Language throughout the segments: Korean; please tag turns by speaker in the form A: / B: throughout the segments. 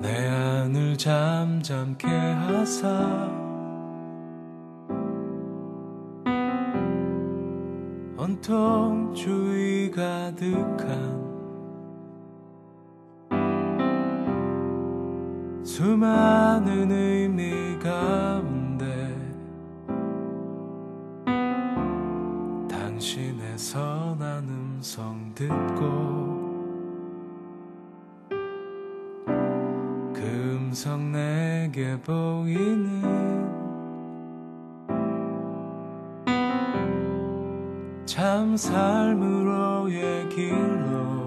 A: 내 안을 잠잠케 하사 온통 주의 가득한 수많은 의미 가운데 당신의 선한 음성 듣고 그 음성 내게 보이는 참 삶으로의 길로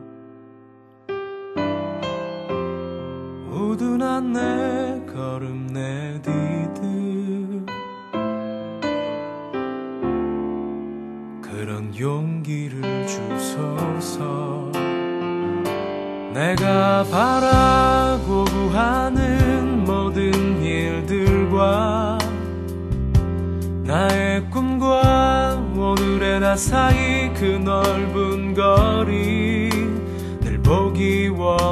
A: 우둔한 내 걸음 내디딜 그런 용기를 주소서. 내가 바라고 구하는 모든 일들과 나의 꿈과 오늘의 나 사이 그 넓은 거리 늘 보기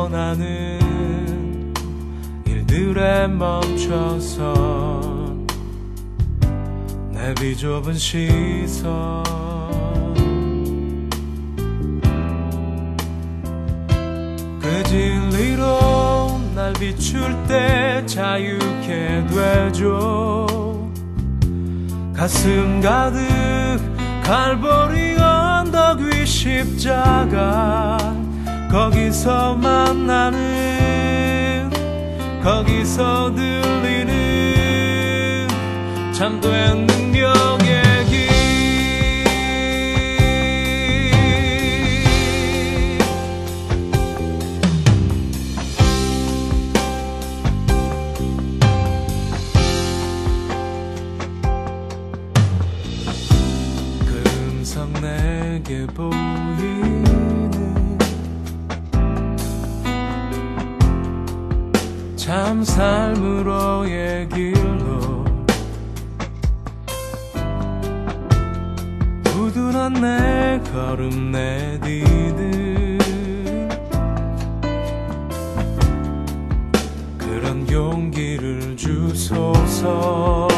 A: 원하는 일들에 멈춰서 내 비좁은 시선 그 진리로 날 비출 때 자유케 되죠. 가슴 가득 갈보리 언덕 위 십자가 거기서 만나는 거기서 들리는 참된 능력의 길 내게 보이는 참 삶으로의 길로 우둔한 내 걸음 내디딜 그런 용기를 주소서.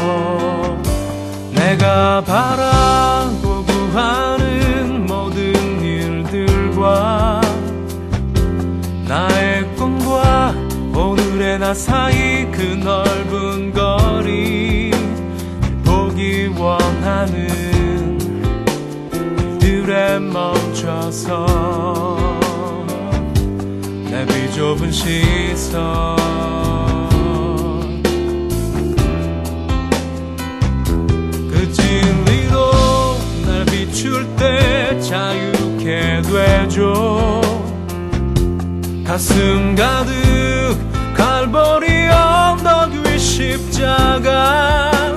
A: 내가 바라고 하는 모든 일들과 나의 꿈과 오늘의 나 사이 그 넓은 거리 보기 원하는 일들에 멈춰서 내 비좁은 시선 그 진리로 비출 때 자유케 되죠. 가슴 가득 갈보리 언덕 위 십자가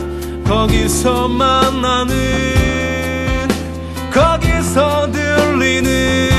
A: 거기서 만나는 거기서 들리는